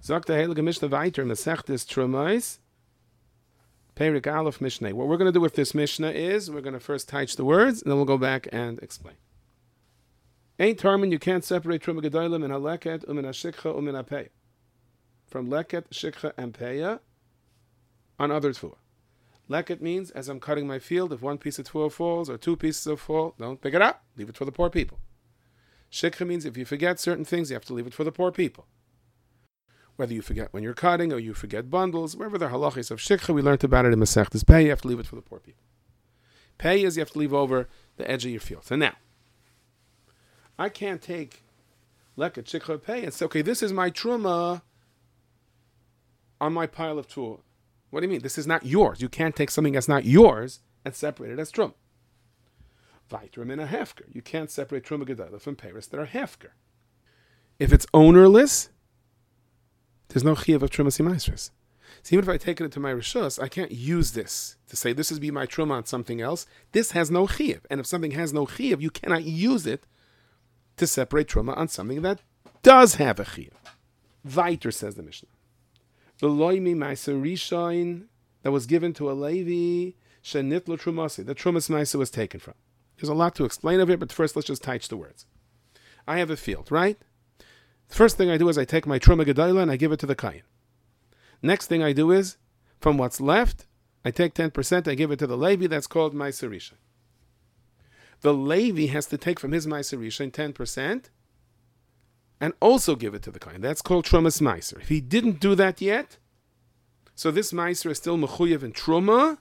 Sagt der Heilige Mishnah weiter, Masechtes Trumais, Perik Aleph Mishnah. What we're going to do with this Mishnah is we're going to first teach the words, and then we'll go back and explain. Ein Tarmin, you can't separate Truma Gedolah min haleket umin hashikcha umin hapeya. From leket, shikcha, and peya on other tefillah. Leket means, as I'm cutting my field, if one piece of tefillah falls or two pieces of fall, don't pick it up. Leave it for the poor people. Shikcha means if you forget certain things, you have to leave it for the poor people. Whether you forget when you're cutting or you forget bundles, wherever the halachis of shikcha, we learned about it in Masechtas Pei, you have to leave it for the poor people. Pei is you have to leave over the edge of your field. So now, I can't take leket, shikcha, pei and say, okay, this is my truma on my pile of tuah. What do you mean? This is not yours. You can't take something that's not yours and separate it as truma. Vaitram in a hefker. You can't separate truma gedolah from peiros that are hefker. If it's ownerless, there's no chiyuv of truma simaisris. So even if I take it into my rishus, I can't use this to say this is be my truma on something else. This has no chiyuv, and if something has no chiyuv, you cannot use it to separate truma on something that does have a chiyuv. Weiter says the Mishnah, the loimi ma'aser rishain that was given to a Levi shenitlo trumasi, the trumas ma'aser was taken from. There's a lot to explain of it, but first let's just teach the words. I have a field, right? The first thing I do is I take my Truma Gedolah and I give it to the Kayin. Next thing I do is, from what's left, I take 10%, I give it to the Levi, that's called Ma'aser Rishain. The Levi has to take from his Ma'aser Rishain 10% and also give it to the Kayin. That's called Trumas Ma'aser. If he didn't do that yet, so this Ma'aser is still Mechuyev in Truma,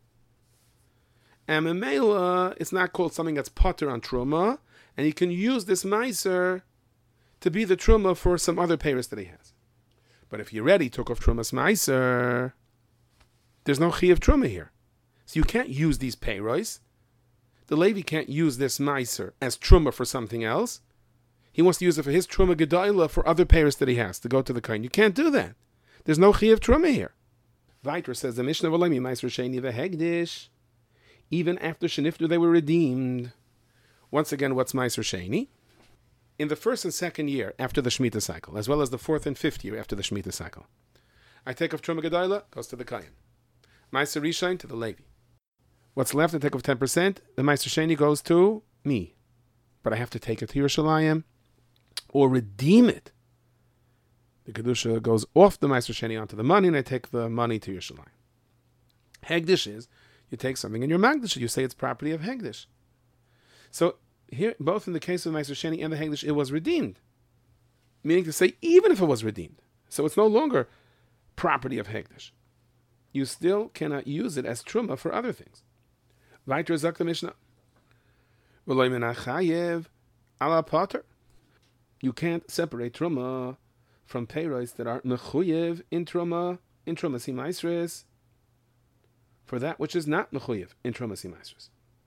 and Memela, it's not called something that's potter on Truma, and he can use this Ma'aser to be the truma for some other peiros that he has. But if he already took off trumas meiser, there's no chiyuv truma here. So you can't use these peiros. The Levi can't use this meiser as truma for something else. He wants to use it for his truma gedolah for other peiros that he has to go to the kain. You can't do that. There's no chiyuv truma here. Weiter says the Mishnah Volemi meiser sheni vehegdish. Even after sheniftu they were redeemed. Once again, what's meiser sheni? In the first and second year after the Shemitah cycle, as well as the fourth and fifth year after the Shemitah cycle, I take off Truma Gedolah, goes to the Kayin. Ma'aser Rishain to the Levi. What's left, I take off 10%. The Ma'aser Sheni goes to me. But I have to take it to Yerushalayim or redeem it. The Kedusha goes off the Ma'aser Sheni onto the money, and I take the money to Yerushalayim. Hegdish is, you take something in your Magdish, you say it's property of Hegdish. So, here, both in the case of Ma'aser Sheni and the Hegdish, it was redeemed. Meaning to say, even if it was redeemed. So it's no longer property of Hegdish. You still cannot use it as Truma for other things. Weiter sagt the Mishnah. V'lo menachayev ala potter. You can't separate Truma from peiros that are mechuyev in Truma simaisres, for that which is not mechuyev in Truma simaisres.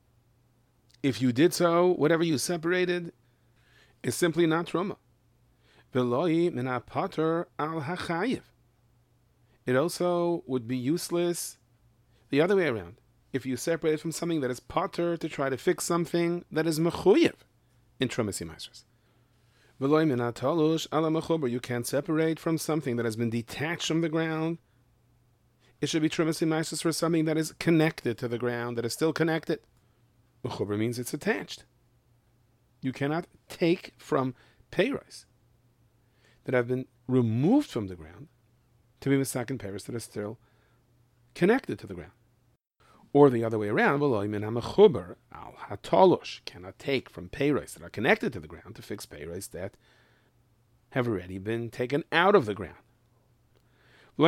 If you did so, whatever you separated is simply not truma. V'loi mina pater al hachayiv. It also would be useless the other way around. If you separate it from something that is pater to try to fix something that is mechuyev in truma simaisres. V'loi mina talush ala mechuber. You can't separate from something that has been detached from the ground. It should be truma simaisres for something that is connected to the ground, that is still connected. Mechuber means it's attached. You cannot take from peiros that have been removed from the ground to be misaken peiros that are still connected to the ground. Or the other way around, mechuber al hatalosh, cannot take from peiros that are connected to the ground to fix peiros that have already been taken out of the ground. You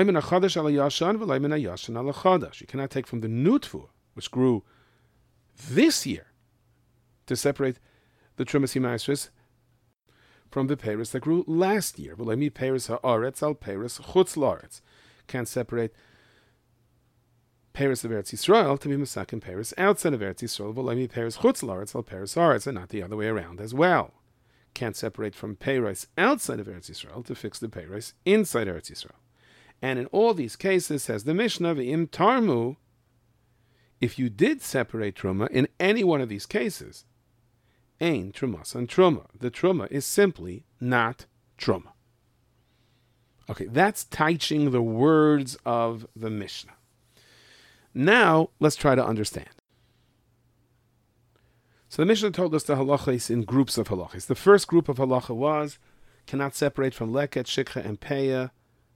cannot take from the new tefua, which grew this year, to separate the Trumas Himaisris from the peiros that grew last year. Peiros ha'aretz al peiros chutz la'aretz. Can't separate peiros of Eretz Yisrael to be misaken peiros outside of Eretz Yisrael. Peiros chutz la'aretz al peiros ha'aretz, and not the other way around as well. Can't separate from peiros outside of Eretz Yisrael to fix the peiros inside Eretz Yisrael. And in all these cases, says the Mishnah, v'im tarmu, if you did separate truma in any one of these cases, ein trumas and truma. The truma is simply not truma. Okay, that's teaching the words of the Mishnah. Now, let's try to understand. So the Mishnah told us the halachas in groups of halachas. The first group of halacha was, cannot separate from leket, shikha, and peya,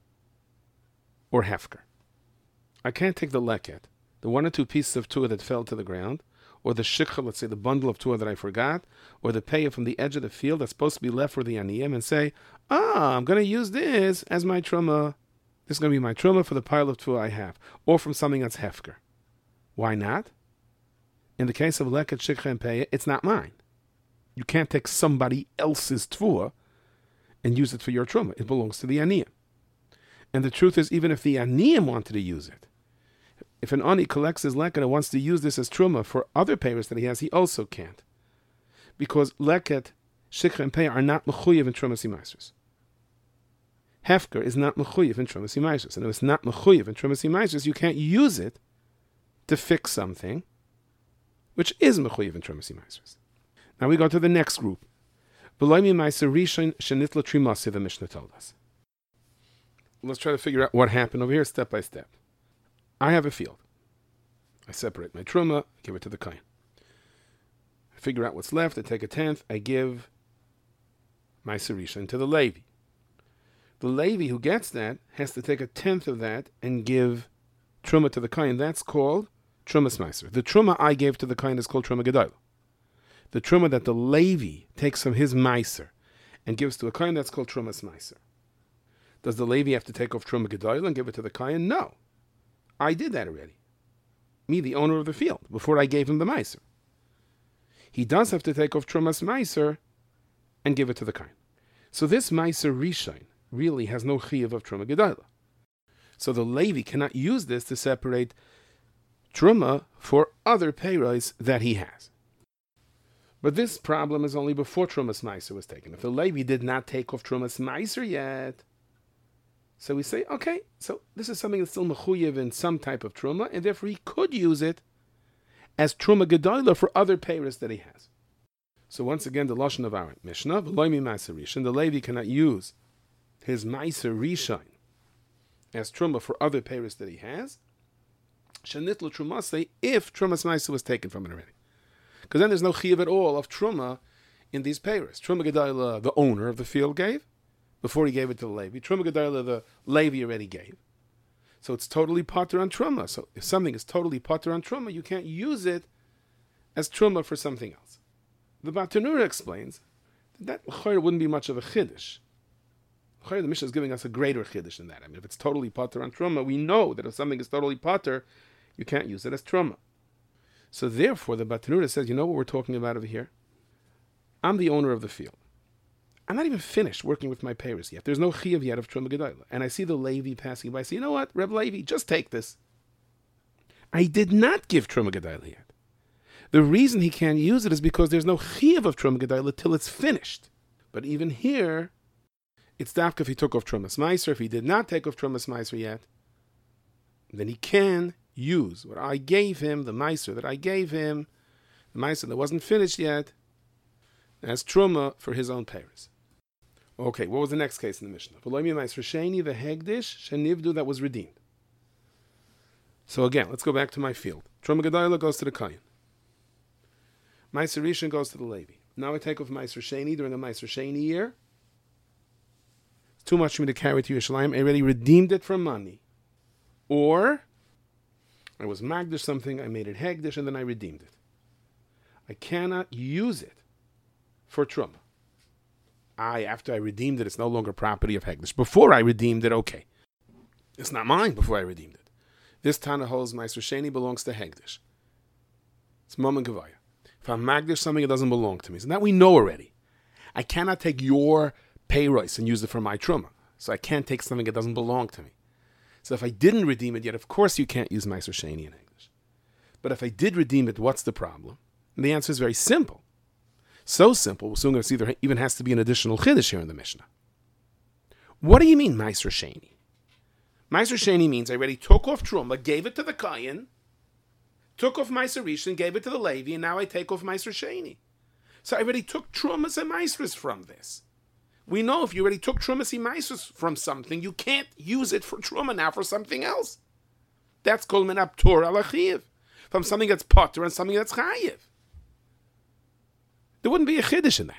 or hefker. I can't take the leket, the one or two pieces of tuah that fell to the ground, or the shikha, let's say the bundle of tuah that I forgot, or the peya from the edge of the field that's supposed to be left for the aniyim, and say, I'm going to use this as my truma. This is going to be my truma for the pile of tuah I have, or from something that's hefker. Why not? In the case of leket, shikha, and peya, it's not mine. You can't take somebody else's tuah and use it for your truma. It belongs to the aniyim. And the truth is, even if the aniyim wanted to use it, if an ani collects his leket and wants to use this as truma for other payers that he has, he also can't. Because leket, shikha, and peya are not mechuyev in trumas imaisros. Hefker is not mechuyev in trumas imaisros. And if it's not mechuyev in trumas imaisros, you can't use it to fix something which is mechuyev in trumas imaisros. Now we go to the next group. V'loimi ma'aser rishon shenitla trimasi, the Mishnah told us. Let's try to figure out what happened over here step by step. I have a field. I separate my truma, give it to the kohen. I figure out what's left, I take a tenth, I give my rishon to the Levi. The Levi who gets that has to take a tenth of that and give truma to the kohen. That's called trumas meiser. The truma I gave to the kohen is called truma gedolah. The truma that the Levi takes from his meiser and gives to a kohen, that's called trumas meiser. Does the Levi have to take off truma gedolah and give it to the kohen? No. I did that already. Me, the owner of the field, before I gave him the meiser. He does have to take off trumas meiser and give it to the kohen. So this meiser rishon really has no chiyuv of truma gedolah. So the Levi cannot use this to separate truma for other peiros that he has. But this problem is only before trumas meiser was taken. If the Levi did not take off trumas meiser yet, so we say, okay, so this is something that's still mechuyev in some type of truma, and therefore he could use it as truma gedolah for other peiros that he has. So once again, the lashon of our Mishnah, v'loimi ma'aser rishon, the Levi cannot use his ma'aser rishon as truma for other peiros that he has. Shenitlu trumase, if trumas ma'aser was taken from it already, because then there's no chiyuv at all of truma in these peiros. Truma gedolah, the owner of the field gave before he gave it to the Levi. Truma gedolah, the Levi already gave. So it's totally pater on truma. So if something is totally pater on truma, you can't use it as truma for something else. The Bartenura explains that wouldn't be much of a chiddush. The Mishnah is giving us a greater chiddush than that. I mean, if it's totally pater on truma, we know that if something is totally pater, you can't use it as truma. So therefore, the Bartenura says, you know what we're talking about over here? I'm the owner of the field. I'm not even finished working with my peiros yet. There's no chiyuv yet of truma gedolah. And I see the Levi passing by. I say, you know what, Reb Levi, just take this. I did not give truma gedolah yet. The reason he can't use it is because there's no chiyuv of truma gedolah till it's finished. But even here, it's dafka if he took off trumas meiser. If he did not take off trumas meiser yet, then he can use what I gave him, the meiser that I gave him, the meiser that wasn't finished yet, as truma for his own peiros. Okay, what was the next case in the Mishnah? V'loimi meiser sheni v'hegdish shenivdu, that was redeemed. So again, let's go back to my field. Truma gedolah goes to the kohen. Meiser rishon goes to the Levi. Now I take off meiser sheni during the meiser sheni year. It's too much for me to carry to Yerushalayim. I already redeemed it from money. Or I was magdish something, I made it hegdish, and then I redeemed it. I cannot use it for truma. After I redeemed it, it's no longer property of hegdish. Before I redeemed it, okay. It's not mine before I redeemed it. This Tana holds meiser sheni belongs to hegdish. It's mom and gavaya. If I'm magdish something, it doesn't belong to me. So that we know already. I cannot take your peiros and use it for my truma. So I can't take something that doesn't belong to me. So if I didn't redeem it yet, of course you can't use meiser sheni in English. But if I did redeem it, what's the problem? And the answer is very simple. So simple, we're soon going to see there even has to be an additional chiddush here in the Mishnah. What do you mean meiser sheni? Meiser sheni means I already took off truma, gave it to the kohen, took off meiser rishon, gave it to the Levi, and now I take off meiser sheni. So I already took trumas and meisers from this. We know if you already took Trumas Imaisus from something, you can't use it for Truma now for something else. That's called min aptur ala chiyev. From something that's potter and something that's chayiv. There wouldn't be a chiddush in that.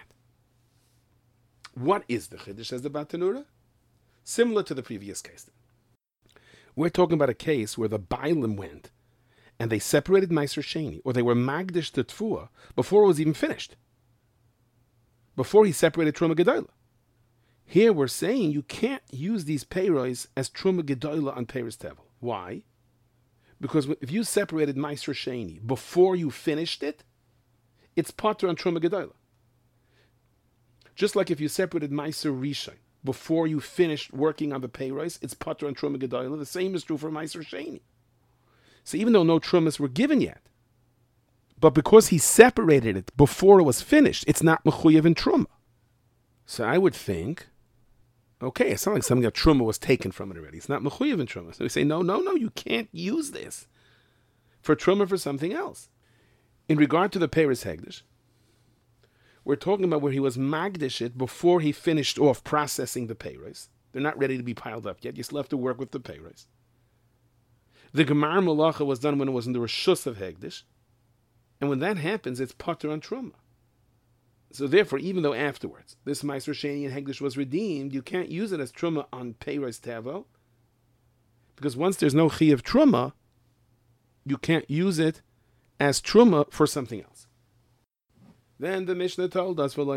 What is the chiddush, says the Batanura? Similar to the previous case. We're talking about a case where the Bailim went and they separated Meiser Sheni, or they were Magdish to Tfuah before it was even finished. Before he separated Truma Gedoyla. Here we're saying you can't use these peiros as Truma Gedoyla on Peiros Tevel. Why? Because if you separated Meiser Sheni before you finished it, it's potter on Truma Gedoyla. Just like if you separated Meiser Rishon before you finished working on the peiros, it's potter on Truma Gedoyla. The same is true for Meiser Sheni. So even though no Trumas were given yet, but because he separated it before it was finished, it's not mechuyev in Truma. So I would think, okay, it's not like something that Truma was taken from it already. It's not mechuyev in Truma. So we say, no, you can't use this for Truma for something else. In regard to the Peiros Hegdish, we're talking about where he was magdish it before he finished off processing the Peiros. They're not ready to be piled up yet. You still have to work with the Peiros. The Gemar Malacha was done when it was in the Rishus of Hegdish. And when that happens, it's potter on Truma. So therefore, even though afterwards this Meiser Sheni and Hegdish was redeemed, you can't use it as Truma on Peiros Tevel. Because once there's no Chi of Truma, you can't use it as Truma for something else. Then the Mishnah told us, you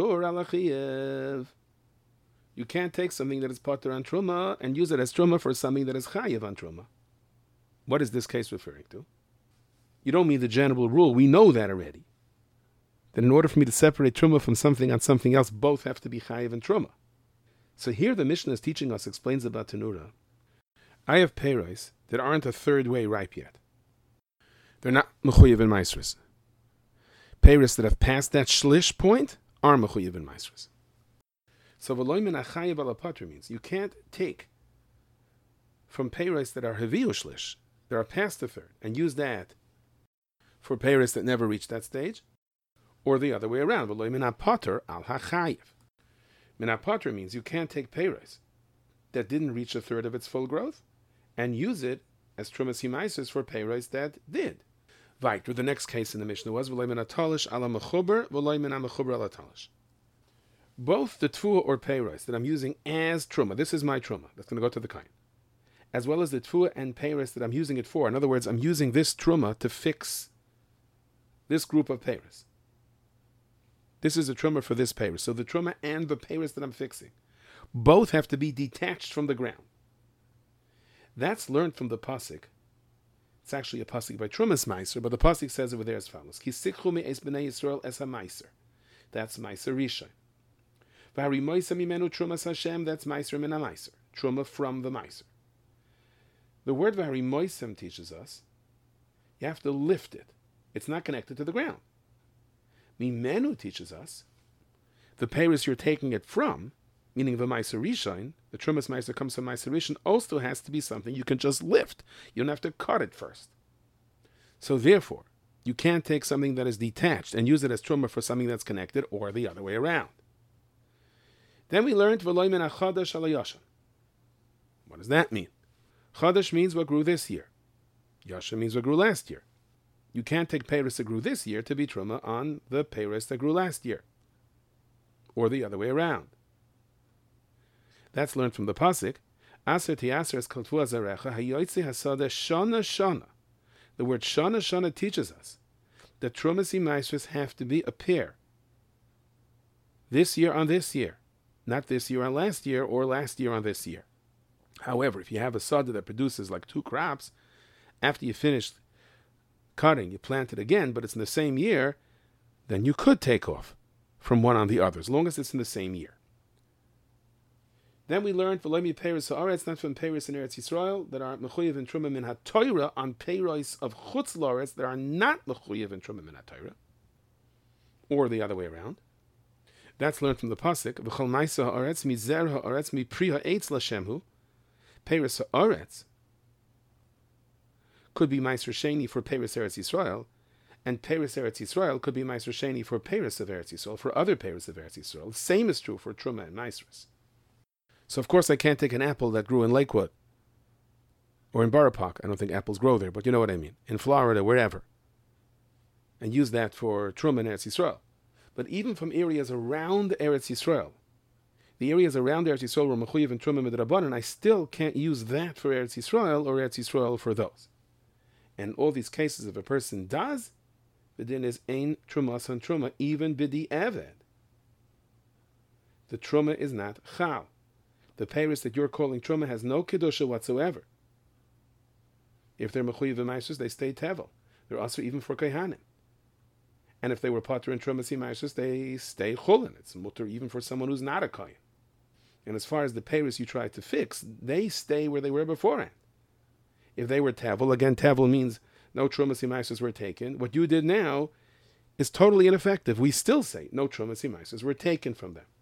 can't take something that is potter on Truma and use it as Truma for something that is Chayiv on Truma. What is this case referring to? You don't mean the general rule. We know that already. That in order for me to separate Truma from something on something else, both have to be Chayiv and Truma. So here the Mishnah is teaching us, explains about Tanura. I have peiros that aren't a third way ripe yet. They're not mechuyev in maisros. Peiros that have passed that shlish point are mechuyev in maisros. So v'loy min achayev ala patra means you can't take from peiros that are heviu shlish, that are past the third, and use that for peiros that never reached that stage, or the other way around. V'loy min apatra al hachayev. Min apatra means you can't take peiros that didn't reach a third of its full growth and use it as trumas himaisis for peiros that did. Weiter, the next case in the Mishnah was v'loy min atalish ala mechuber, v'loy min mechuber ala talish. Both the tfuah or peiros that I'm using as truma, this is my truma, that's going to go to the kain, as well as the tfuah and peiros that I'm using it for. In other words, I'm using this truma to fix this group of peiros. This is a truma for this peiros. So the truma and the peiros that I'm fixing, both have to be detached from the ground. That's learned from the pasuk. It's actually a pasuk by Trumas Meiser, but the pasuk says over there as follows: Ki sikhu me'es b'nei Yisrael es ha-meiser. That's Meiser Rishon. V'hari moisa mimenu Trumas Hashem. That's Meiser min ha-meiser. Truma from the Meiser. The word v'hari moisem teaches us you have to lift it. It's not connected to the ground. Mimenu teaches us the peiros you're taking it from, meaning the Meiser Rishon, the Trumas Meiser comes from Meiser Rishon, also has to be something you can just lift. You don't have to cut it first. So therefore, you can't take something that is detached and use it as Truma for something that's connected, or the other way around. Then we learned v'loy min hachadash ala yashan. What does that mean? Chadash means what grew this year. Yashan means what grew last year. You can't take peiros that grew this year to be Truma on the peiros that grew last year, or the other way around. That's learned from the pasuk. Aser tiaser es kaltu azarecha hayoytzi hasada shana shana. The word shana shana teaches us that trumas imaisros have to be a pair. This year on this year, not this year on last year, or last year on this year. However, if you have a sada that produces like 2 crops, after you finish cutting, you plant it again, but it's in the same year, then you could take off from one on the other, as long as it's in the same year. Then we learned v'loy mi peiros ha'aretz, not from peiros in Eretz Yisrael that are mechuyev in truma min haTorah, on peiros of chutz la'aretz that are not mechuyev in truma min haTorah, or the other way around. That's learned from the pasuk v'chol ma'isa ha'aretz mi zer ha'aretz mi pri ha'etz l'shemhu. Peiros ha'aretz could be Meiser Sheni for peiros Eretz Yisrael, And Peres Eretz Yisrael could be Meiser Sheni for Peres of Eretz Yisrael, for other Peres of Eretz Yisrael. The same is true for Truma and Meisers. So of course I can't take an apple that grew in Lakewood or in Borough Park. I don't think apples grow there, but you know what I mean. In Florida, wherever. And use that for Truma and Eretz Yisrael. But even from areas around Eretz Yisrael, the areas around Eretz Yisrael were Mechuyev and Truma Midrabanan, I still can't use that for Eretz Yisrael or Eretz Yisrael for those. And all these cases, if a person does, the din is Ein Trumas and Truma, even Bidi Eved. The Truma is not Chal. The Paris that you're calling Truma has no Kedusha whatsoever. If they're Mechuyev and Meisers, they stay Tevel. They're also even for Kehanim. And if they were Potter and Truma Meisers, they stay Chulin. It's mutter even for someone who's not a Kohen. And as far as the Paris you try to fix, they stay where they were beforehand. If they were Tevel, again, Tevel means no Truma Meisers were taken. What you did now is totally ineffective. We still say no Truma Meisers were taken from them.